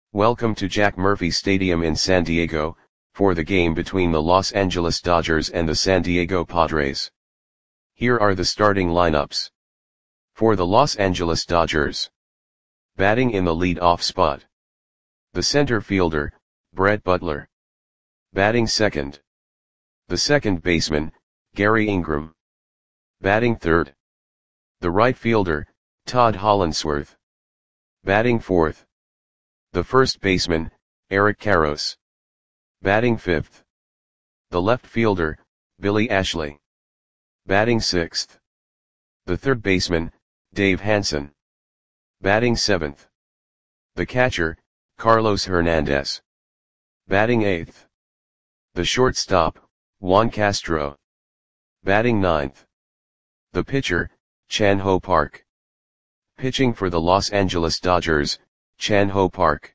Welcome to Jack Murphy Stadium in San Diego, for the game between the Los Angeles Dodgers and the San Diego Padres. Here are the starting lineups. For the Los Angeles Dodgers. Batting in the lead-off spot. The center fielder, Brett Butler. Batting second. The second baseman, Gary Ingram. Batting third. The right fielder, Todd Hollandsworth. Batting fourth. The first baseman, Eric Karros. Batting fifth. The left fielder, Billy Ashley. Batting sixth. The third baseman, Dave Hansen. Batting seventh. The catcher, Carlos Hernandez. Batting eighth. The shortstop, Juan Castro. Batting ninth. The pitcher, Chan Ho Park. Pitching for the Los Angeles Dodgers, Chan Ho Park.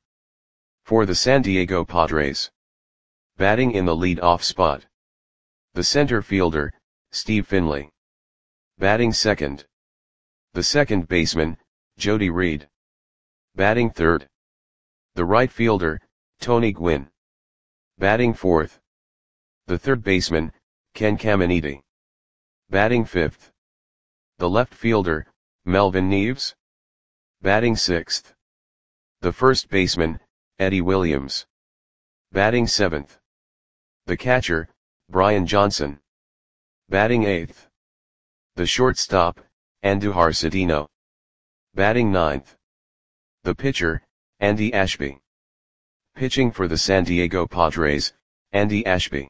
For the San Diego Padres. Batting in the lead-off spot. The center fielder, Steve Finley. Batting second. The second baseman, Jody Reed. Batting third. The right fielder, Tony Gwynn. Batting fourth. The third baseman, Ken Caminiti. Batting fifth. The left fielder, Melvin Neves. Batting sixth. The first baseman, Eddie Williams. Batting seventh. The catcher, Brian Johnson. Batting eighth. The shortstop, Andujar Cedeno. Batting ninth. The pitcher, Andy Ashby. Pitching for the San Diego Padres, Andy Ashby.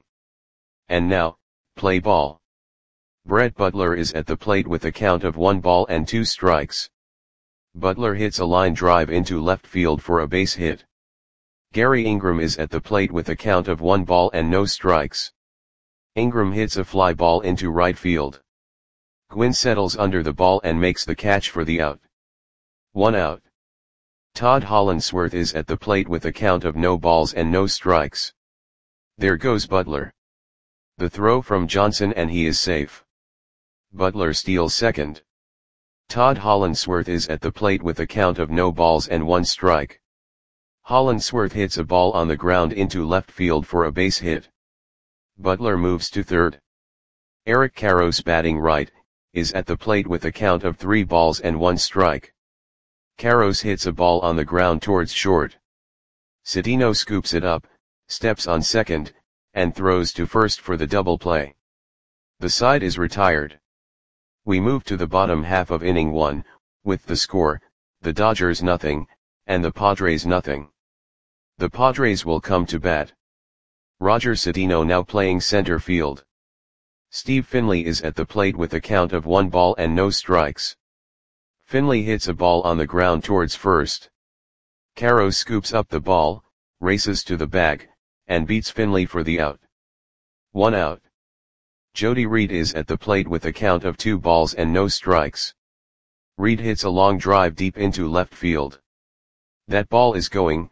And now, play ball. Brett Butler is at the plate with a count of 1 ball and 2 strikes. Butler hits a line drive into left field for a base hit. Gary Ingram is at the plate with a count of 1 ball and no strikes. Ingram hits a fly ball into right field. Gwynn settles under the ball and makes the catch for the out. 1 out. Todd Hollandsworth is at the plate with a count of no balls and no strikes. There goes Butler. The throw from Johnson and he is safe. Butler steals second. Todd Hollandsworth is at the plate with a count of no balls and 1 strike. Hollandsworth hits a ball on the ground into left field for a base hit. Butler moves to third. Eric Karros, batting right, is at the plate with a count of 3 balls and 1 strike. Karros hits a ball on the ground towards short. Cedeno scoops it up, steps on second, and throws to first for the double play. The side is retired. We move to the bottom half of inning 1, with the score, the Dodgers nothing, and the Padres nothing. The Padres will come to bat. Roger Cedeno now playing center field. Steve Finley is at the plate with a count of 1 ball and no strikes. Finley hits a ball on the ground towards first. Karros scoops up the ball, races to the bag, and beats Finley for the out. 1 out. Jody Reed is at the plate with a count of 2 balls and no strikes. Reed hits a long drive deep into left field. That ball is gone.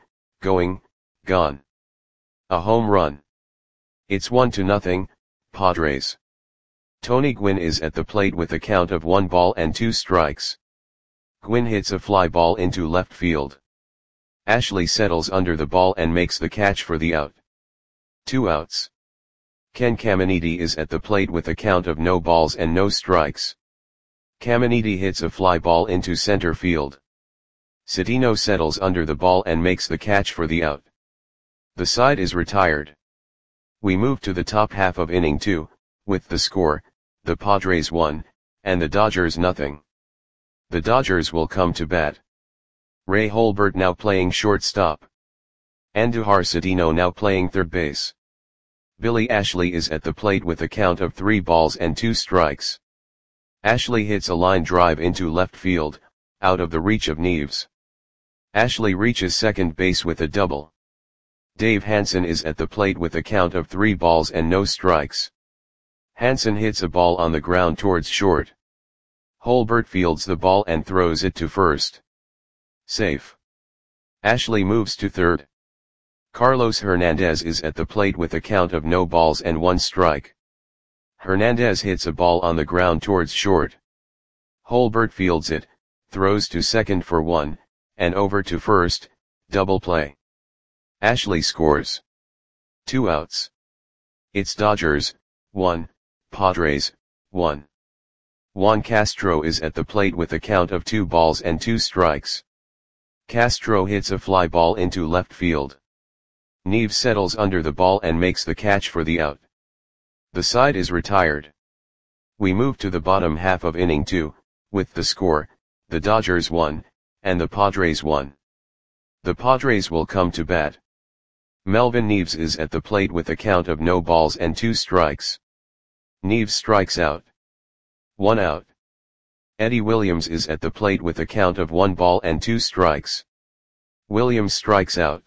A home run. It's 1-0, Padres. Tony Gwynn is at the plate with a count of 1 ball and 2 strikes. Gwynn hits a fly ball into left field. Ashley settles under the ball and makes the catch for the out. 2 outs. Ken Caminiti is at the plate with a count of no balls and no strikes. Caminiti hits a fly ball into center field. Cedeno settles under the ball and makes the catch for the out. The side is retired. We move to the top half of inning 2, with the score, the Padres 1, and the Dodgers nothing. The Dodgers will come to bat. Ray Holbert now playing shortstop. Andujar Cedeno now playing third base. Billy Ashley is at the plate with a count of 3 balls and 2 strikes. Ashley hits a line drive into left field, out of the reach of Neves. Ashley reaches second base with a double. Dave Hansen is at the plate with a count of 3 balls and no strikes. Hansen hits a ball on the ground towards short. Holbert fields the ball and throws it to first. Safe. Ashley moves to third. Carlos Hernandez is at the plate with a count of no balls and 1 strike. Hernandez hits a ball on the ground towards short. Holbert fields it, throws to second for 1, and over to first, double play. Ashley scores. 2 outs. It's Dodgers, 1, Padres, 1. Juan Castro is at the plate with a count of 2 balls and 2 strikes. Castro hits a fly ball into left field. Neves settles under the ball and makes the catch for the out. The side is retired. We move to the bottom half of inning 2, with the score, the Dodgers 1, and the Padres 1. The Padres will come to bat. Melvin Neves is at the plate with a count of no balls and 2 strikes. Neves strikes out. 1 out. Eddie Williams is at the plate with a count of 1 ball and 2 strikes. Williams strikes out.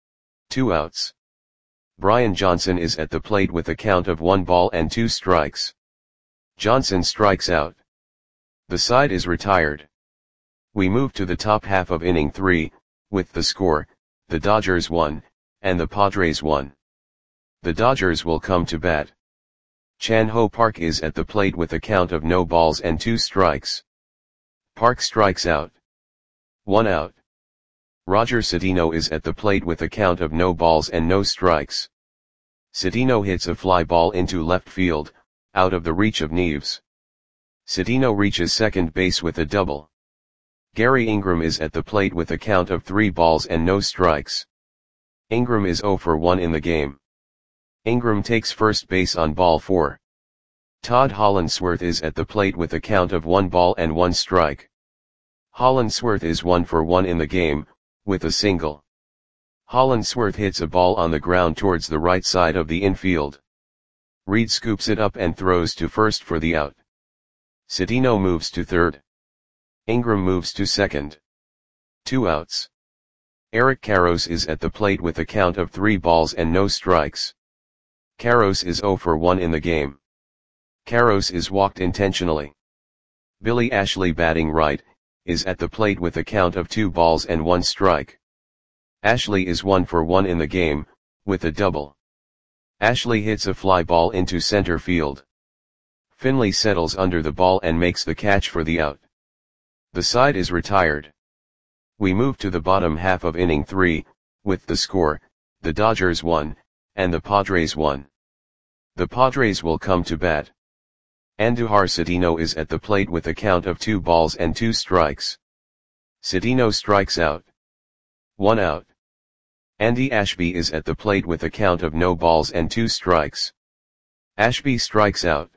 2 outs. Brian Johnson is at the plate with a count of 1 ball and 2 strikes. Johnson strikes out. The side is retired. We move to the top half of inning 3, with the score, the Dodgers 1, and the Padres 1. The Dodgers will come to bat. Chan Ho Park is at the plate with a count of no balls and 2 strikes. Park strikes out. 1 out. Roger Cedeno is at the plate with a count of no balls and no strikes. Cedeno hits a fly ball into left field, out of the reach of Neves. Cedeno reaches second base with a double. Gary Ingram is at the plate with a count of 3 balls and no strikes. Ingram is 0 for 1 in the game. Ingram takes first base on ball 4. Todd Hollandsworth is at the plate with a count of 1 ball and 1 strike. Hollandsworth is 1 for 1 in the game, with a single. Hollandsworth hits a ball on the ground towards the right side of the infield. Reed scoops it up and throws to first for the out. Cedeno moves to third. Ingram moves to second. 2 outs. Eric Karros is at the plate with a count of 3 balls and no strikes. Karros is 0 for 1 in the game. Karros is walked intentionally. Billy Ashley, batting right, is at the plate with a count of 2 balls and 1 strike. Ashley is 1 for 1 in the game, with a double. Ashley hits a fly ball into center field. Finley settles under the ball and makes the catch for the out. The side is retired. We move to the bottom half of inning 3, with the score, the Dodgers 1, and the Padres 1. The Padres will come to bat. Andujar Cedeno is at the plate with a count of 2 balls and 2 strikes. Cedeno strikes out. 1 out. Andy Ashby is at the plate with a count of no balls and 2 strikes. Ashby strikes out.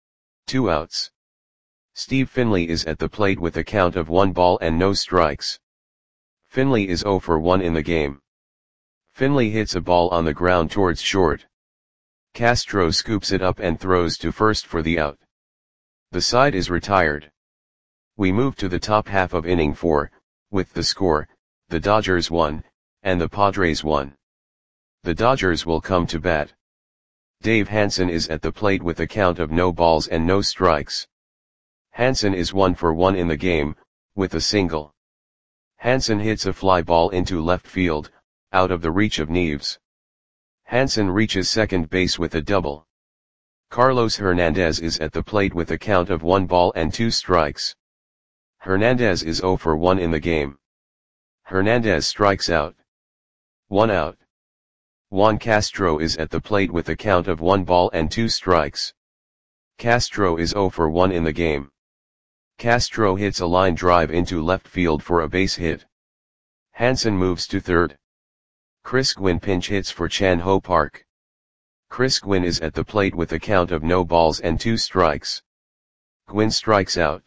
2 outs. Steve Finley is at the plate with a count of 1 ball and no strikes. Finley is 0 for 1 in the game. Finley hits a ball on the ground towards short. Castro scoops it up and throws to first for the out. The side is retired. We move to the top half of inning 4, with the score, the Dodgers 1, and the Padres 1. The Dodgers will come to bat. Dave Hansen is at the plate with a count of no balls and no strikes. Hansen is 1 for 1 in the game, with a single. Hansen hits a fly ball into left field, out of the reach of Neves. Hansen reaches second base with a double. Carlos Hernandez is at the plate with a count of 1 ball and 2 strikes. Hernandez is 0 for 1 in the game. Hernandez strikes out. 1 out. Juan Castro is at the plate with a count of 1 ball and 2 strikes. Castro is 0 for 1 in the game. Castro hits a line drive into left field for a base hit. Hansen moves to third. Chris Gwynn pinch hits for Chan Ho Park. Chris Gwynn is at the plate with a count of no balls and 2 strikes. Gwynn strikes out.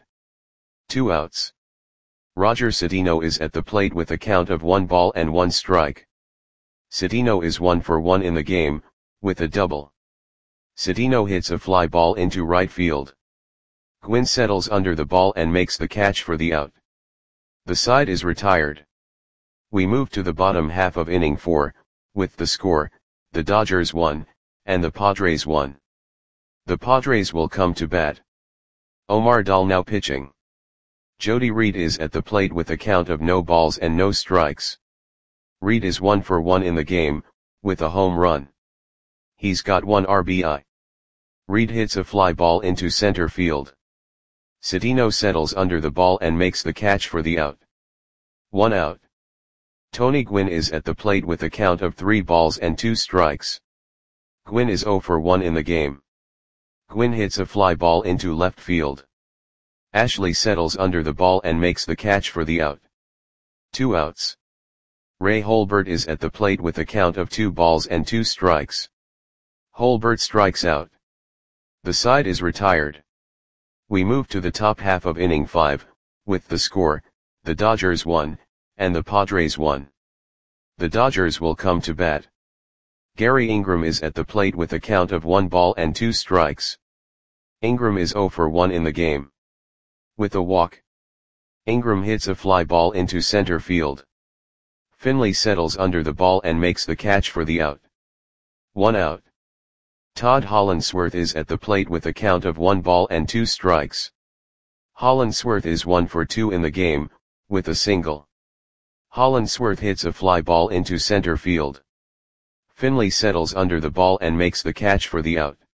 2 outs. Roger Cedeno is at the plate with a count of 1 ball and 1 strike. Cedeno is 1 for 1 in the game, with a double. Cedeno hits a fly ball into right field. Gwynn settles under the ball and makes the catch for the out. The side is retired. We move to the bottom half of inning 4, with the score, the Dodgers 1, and the Padres 1. The Padres will come to bat. Omar Dahl now pitching. Jody Reed is at the plate with a count of no balls and no strikes. Reed is 1 for 1 in the game, with a home run. He's got 1 RBI. Reed hits a fly ball into center field. Cedeno settles under the ball and makes the catch for the out. 1 out. Tony Gwynn is at the plate with a count of 3 balls and 2 strikes. Gwynn is 0 for 1 in the game. Gwynn hits a fly ball into left field. Ashley settles under the ball and makes the catch for the out. 2 outs. Ray Holbert is at the plate with a count of 2 balls and 2 strikes. Holbert strikes out. The side is retired. We move to the top half of inning 5, with the score, the Dodgers 1, and the Padres 1. The Dodgers will come to bat. Gary Ingram is at the plate with a count of 1 ball and 2 strikes. Ingram is 0 for 1 in the game. With a walk, Ingram hits a fly ball into center field. Finley settles under the ball and makes the catch for the out. 1 out. Todd Hollandsworth is at the plate with a count of 1 ball and 2 strikes. Hollandsworth is 1 for 2 in the game, with a single. Hollandsworth hits a fly ball into center field. Finley settles under the ball and makes the catch for the out.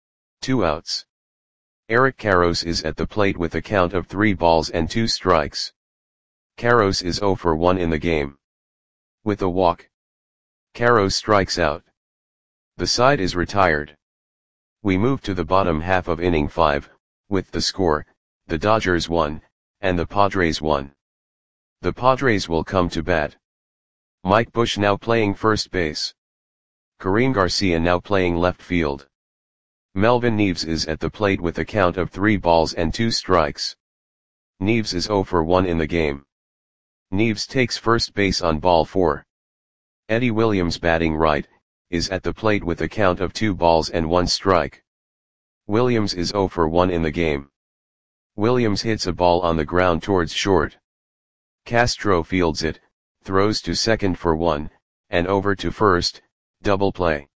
2 outs. Eric Karros is at the plate with a count of 3 balls and 2 strikes. Karros is 0 for 1 in the game. With a walk, Karros strikes out. The side is retired. We move to the bottom half of inning 5, with the score, the Dodgers 1, and the Padres 1. The Padres will come to bat. Mike Bush now playing first base. Kareem Garcia now playing left field. Melvin Neves is at the plate with a count of 3 balls and 2 strikes. Neves is 0 for 1 in the game. Neves takes first base on ball 4. Eddie Williams batting right, is at the plate with a count of 2 balls and 1 strike. Williams is 0 for 1 in the game. Williams hits a ball on the ground towards short. Castro fields it, throws to second for 1, and over to first, double play.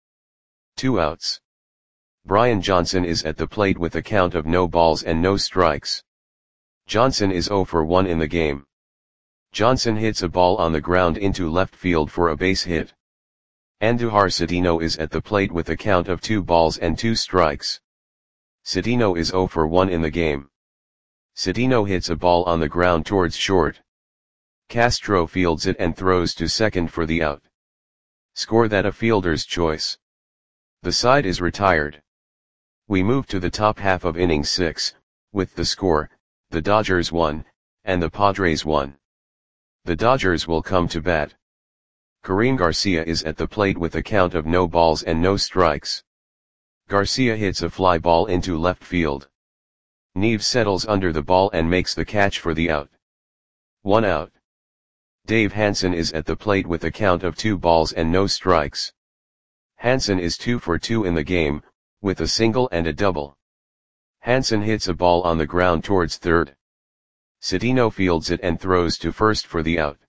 2 outs. Brian Johnson is at the plate with a count of no balls and no strikes. Johnson is 0 for 1 in the game. Johnson hits a ball on the ground into left field for a base hit. Andujar Cedeno is at the plate with a count of 2 balls and 2 strikes. Cedeno is 0 for 1 in the game. Cedeno hits a ball on the ground towards short. Castro fields it and throws to second for the out. Score that a fielder's choice. The side is retired. We move to the top half of inning 6, with the score, the Dodgers 1, and the Padres 1. The Dodgers will come to bat. Kareem Garcia is at the plate with a count of no balls and no strikes. Garcia hits a fly ball into left field. Neves settles under the ball and makes the catch for the out. 1 out. Dave Hansen is at the plate with a count of 2 balls and no strikes. Hansen is 2 for 2 in the game, with a single and a double. Hansen hits a ball on the ground towards third. Cedeno fields it and throws to first for the out.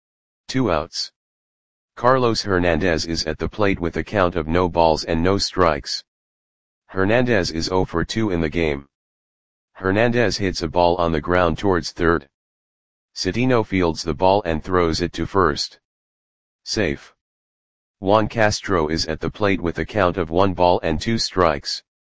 2 outs. Carlos Hernandez is at the plate with a count of no balls and no strikes. Hernandez is 0 for 2 in the game. Hernandez hits a ball on the ground towards third. Cedeno fields the ball and throws it to first. Safe. Juan Castro is at the plate with a count of 1 ball and 2 strikes.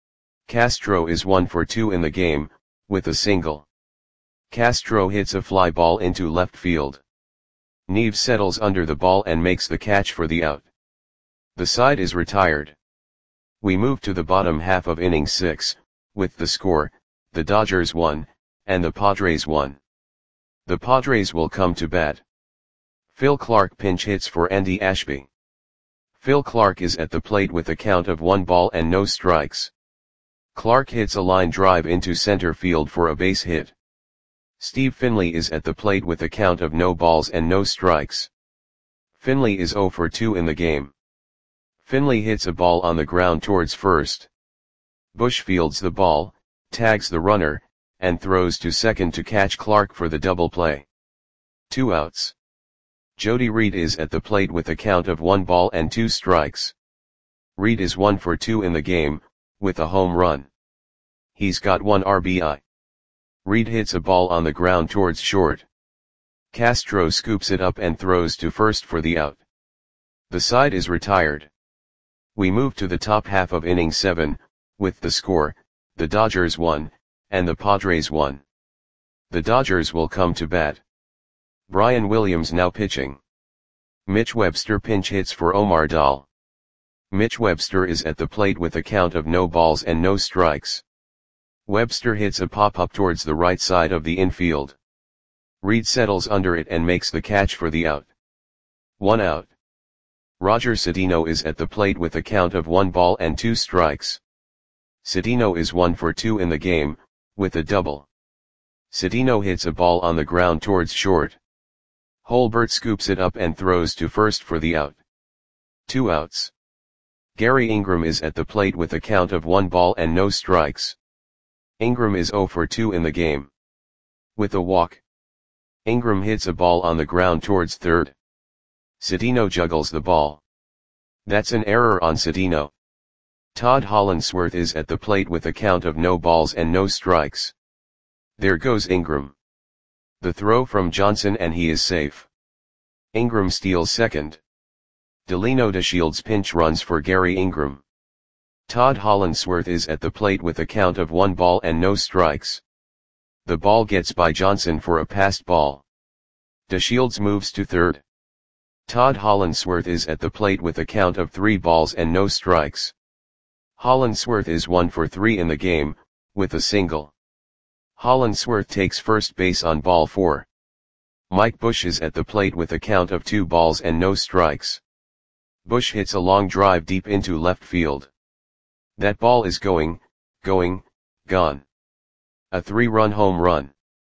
Castro is 1 for 2 in the game, with a single. Castro hits a fly ball into left field. Neves settles under the ball and makes the catch for the out. The side is retired. We move to the bottom half of inning 6, with the score, the Dodgers 1, and the Padres 1. The Padres will come to bat. Phil Clark pinch hits for Andy Ashby. Phil Clark is at the plate with a count of 1 ball and no strikes. Clark hits a line drive into center field for a base hit. Steve Finley is at the plate with a count of no balls and no strikes. Finley is 0 for 2 in the game. Finley hits a ball on the ground towards first. Bush fields the ball, tags the runner, and throws to second to catch Clark for the double play. 2 outs. Jody Reed is at the plate with a count of 1 ball and 2 strikes. Reed is 1 for 2 in the game, with a home run. He's got 1 RBI. Reed hits a ball on the ground towards short. Castro scoops it up and throws to first for the out. The side is retired. We move to the top half of inning 7, with the score, the Dodgers 1, and the Padres 1. The Dodgers will come to bat. Brian Williams now pitching. Mitch Webster pinch hits for Omar Dahl. Mitch Webster is at the plate with a count of no balls and no strikes. Webster hits a pop-up towards the right side of the infield. Reed settles under it and makes the catch for the out. 1 out. Roger Cedeno is at the plate with a count of 1 ball and 2 strikes. Cedeno is 1 for 2 in the game, with a double. Cedeno hits a ball on the ground towards short. Holbert scoops it up and throws to first for the out. 2 outs. Gary Ingram is at the plate with a count of 1 ball and no strikes. Ingram is 0 for 2 in the game. With a walk. Ingram hits a ball on the ground towards third. Cedeno juggles the ball. That's an error on Cedeno. Todd Hollandsworth is at the plate with a count of no balls and no strikes. There goes Ingram. The throw from Johnson and he is safe. Ingram steals second. Delino DeShields pinch runs for Gary Ingram. Todd Hollandsworth is at the plate with a count of 1 ball and no strikes. The ball gets by Johnson for a passed ball. DeShields moves to third. Todd Hollandsworth is at the plate with a count of 3 balls and no strikes. Hollandsworth is 1 for 3 in the game, with a single. Hollandsworth takes first base on ball 4. Mike Bush is at the plate with a count of 2 balls and no strikes. Bush hits a long drive deep into left field. That ball is gone. A 3-run home run.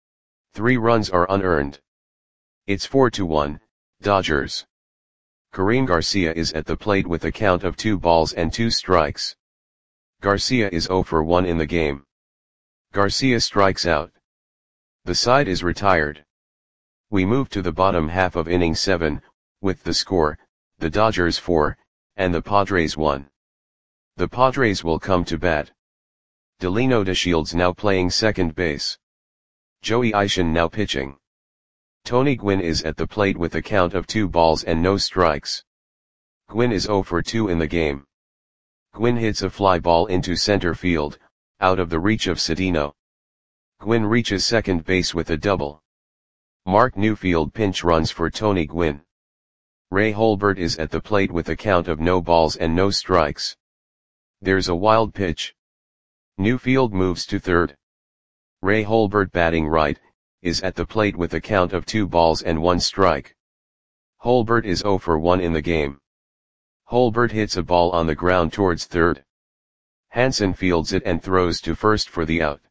3 runs are unearned. It's 4-1, Dodgers. Kareem Garcia is at the plate with a count of 2 balls and 2 strikes. Garcia is 0 for 1 in the game. Garcia strikes out. The side is retired. We move to the bottom half of inning 7, with the score, the Dodgers 4, and the Padres 1. The Padres will come to bat. Delino DeShields now playing second base. Joey Eishen now pitching. Tony Gwynn is at the plate with a count of 2 balls and no strikes. Gwynn is 0 for 2 in the game. Gwynn hits a fly ball into center field, out of the reach of Cedeno. Gwynn reaches second base with a double. Mark Newfield pinch runs for Tony Gwynn. Ray Holbert is at the plate with a count of no balls and no strikes. There's a wild pitch. Newfield moves to third. Ray Holbert batting right, is at the plate with a count of 2 balls and 1 strike. Holbert is 0 for 1 in the game. Holbert hits a ball on the ground towards third. Hansen fields it and throws to first for the out.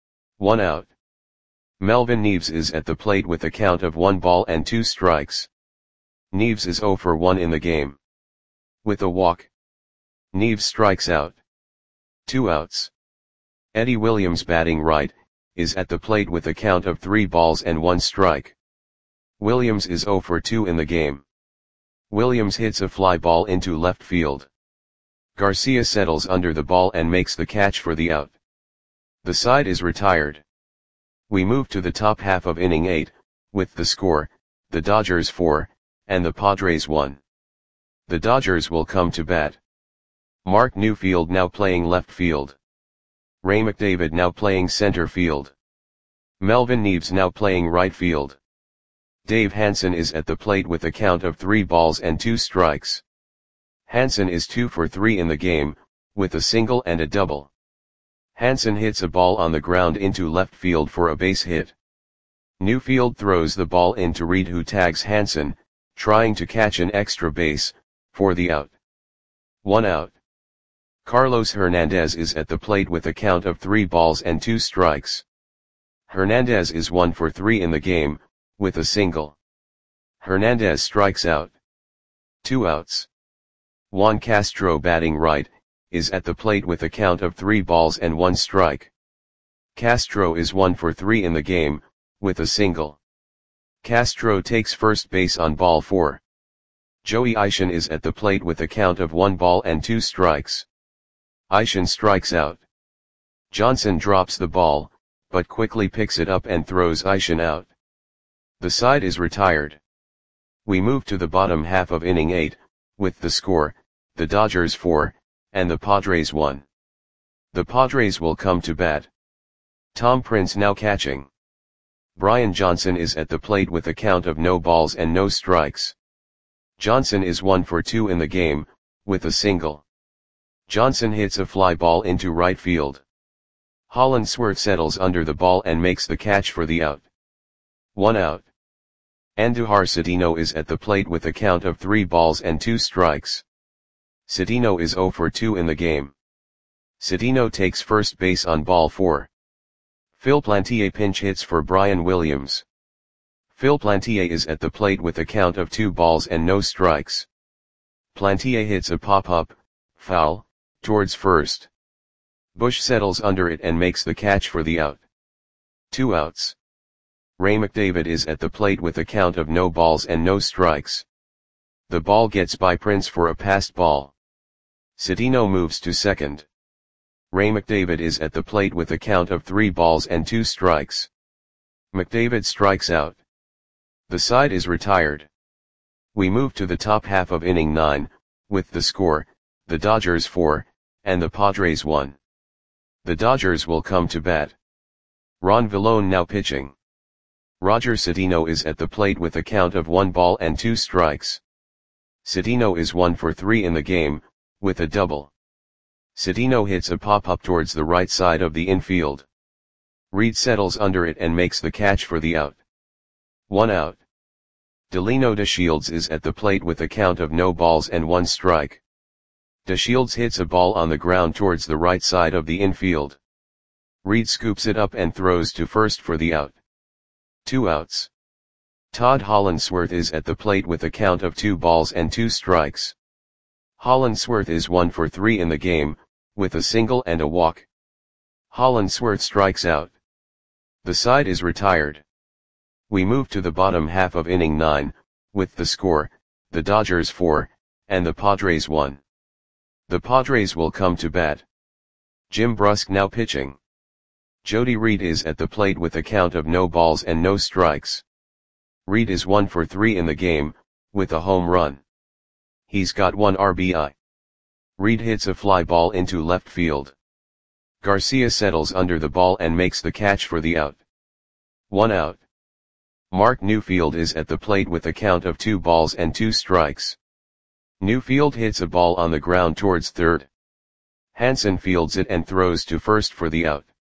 1 out. Melvin Neves is at the plate with a count of 1 ball and 2 strikes. Neves is 0 for 1 in the game. With a walk. Neves strikes out. 2 outs. Eddie Williams batting right, is at the plate with a count of 3 balls and 1 strike. Williams is 0 for 2 in the game. Williams hits a fly ball into left field. Garcia settles under the ball and makes the catch for the out. The side is retired. We move to the top half of inning 8, with the score, the Dodgers 4, and the Padres 1. The Dodgers will come to bat. Mark Newfield now playing left field. Ray McDavid now playing center field. Melvin Neves now playing right field. Dave Hansen is at the plate with a count of 3 balls and 2 strikes. Hansen is 2 for 3 in the game, with a single and a double. Hansen hits a ball on the ground into left field for a base hit. Newfield throws the ball into Reed, who tags Hansen, trying to catch an extra base, for the out. 1 out. Carlos Hernandez is at the plate with a count of 3 balls and 2 strikes. Hernandez is 1 for 3 in the game, with a single. Hernandez strikes out. 2 outs. Juan Castro batting right, is at the plate with a count of 3 balls and 1 strike. Castro is 1 for 3 in the game, with a single. Castro takes first base on ball 4. Joey Eishen is at the plate with a count of 1 ball and 2 strikes. Eishen strikes out. Johnson drops the ball, but quickly picks it up and throws Eishen out. The side is retired. We move to the bottom half of inning 8, with the score, the Dodgers 4, and the Padres 1. The Padres will come to bat. Tom Prince now catching. Brian Johnson is at the plate with a count of no balls and no strikes. Johnson is 1 for 2 in the game, with a single. Johnson hits a fly ball into right field. Hollandsworth settles under the ball and makes the catch for the out. 1 out. Andujar Cedeno is at the plate with a count of 3 balls and 2 strikes. Cedeno is 0 for 2 in the game. Cedeno takes first base on ball 4. Phil Plantier pinch hits for Brian Williams. Phil Plantier is at the plate with a count of 2 balls and no strikes. Plantier hits a pop-up, foul, towards first. Bush settles under it and makes the catch for the out. 2 outs. Ray McDavid is at the plate with a count of no balls and no strikes. The ball gets by Prince for a passed ball. Cedeno moves to second. Ray McDavid is at the plate with a count of 3 balls and 2 strikes. McDavid strikes out. The side is retired. We move to the top half of inning 9, with the score, the Dodgers 4, and the Padres 1. The Dodgers will come to bat. Ron Villone now pitching. Roger Cedeno is at the plate with a count of 1 ball and 2 strikes. Cedeno is 1 for 3 in the game, with a double. Cedeno hits a pop-up towards the right side of the infield. Reed settles under it and makes the catch for the out. 1 out. Delino DeShields is at the plate with a count of no balls and 1 strike. DeShields hits a ball on the ground towards the right side of the infield. Reed scoops it up and throws to first for the out. 2 outs. Todd Hollandsworth is at the plate with a count of 2 balls and 2 strikes. Hollandsworth is 1 for 3 in the game, with a single and a walk. Hollandsworth strikes out. The side is retired. We move to the bottom half of inning 9, with the score, the Dodgers 4, and the Padres 1. The Padres will come to bat. Jim Brusk now pitching. Jody Reed is at the plate with a count of no balls and no strikes. Reed is 1 for 3 in the game, with a home run. He's got 1 RBI. Reed hits a fly ball into left field. Garcia settles under the ball and makes the catch for the out. 1 out. Mark Newfield is at the plate with a count of 2 balls and 2 strikes. Newfield hits a ball on the ground towards third. Hansen fields it and throws to first for the out.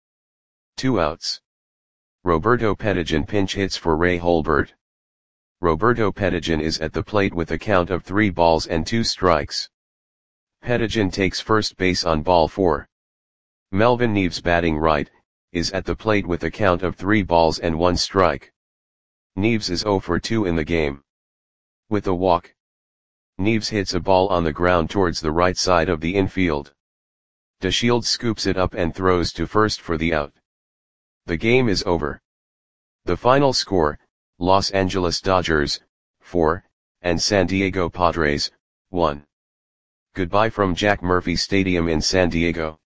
2 outs. Roberto Pettigian pinch hits for Ray Holbert. Roberto Pettigian is at the plate with a count of 3 balls and 2 strikes. Pettigian takes first base on ball 4. Melvin Neves batting right, is at the plate with a count of 3 balls and 1 strike. Neves is 0 for 2 in the game. With a walk. Neves hits a ball on the ground towards the right side of the infield. DeShields scoops it up and throws to first for the out. The game is over. The final score, Los Angeles Dodgers, 4, and San Diego Padres, 1. Goodbye from Jack Murphy Stadium in San Diego.